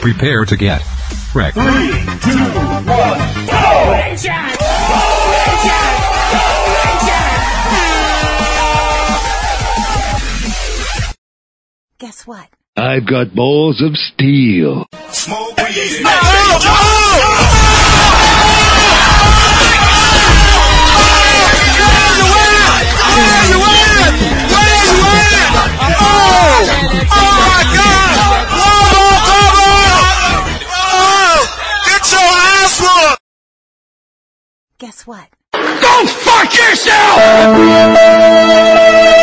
Prepare to get wrecked. 3, 2, 1, go! Rangers! Go Rangers! Go Rangers! Guess what? I've got balls of steel. Smoke weed. Guess what? Go fuck yourself!